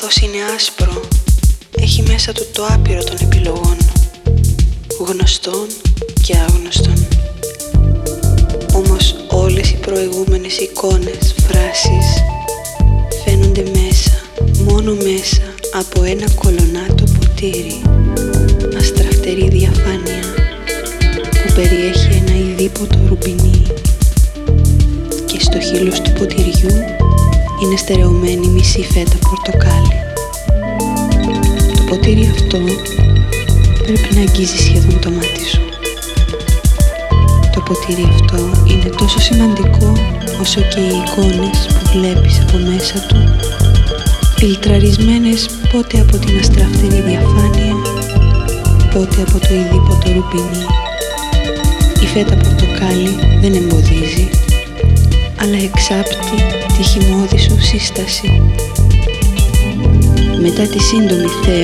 φως είναι άσπρο, έχει μέσα του το άπειρο των επιλογών, γνωστών και άγνωστων. Όμως όλες οι προηγούμενες εικόνες, φράσεις φαίνονται μέσα, μόνο μέσα από ένα κολονάτο ποτήρι, αστραφτερή διαφάνεια που περιέχει ένα ειδίποτο ρουμπινί και στο χείλος του ποτηριού είναι στερεωμένη μισή φέτα πορτοκάλι. Το ποτήρι αυτό πρέπει να αγγίζει σχεδόν το μάτι σου. Το ποτήρι αυτό είναι τόσο σημαντικό όσο και οι εικόνες που βλέπεις από μέσα του, φιλτραρισμένες πότε από την αστραφτερή διαφάνεια, πότε από το ειδίποτο ρουπινί. Η φέτα πορτοκάλι δεν εμποδίζει, αλλά εξάπτει τη χυμώδη σου σύσταση. Μετά τη σύντομη θέα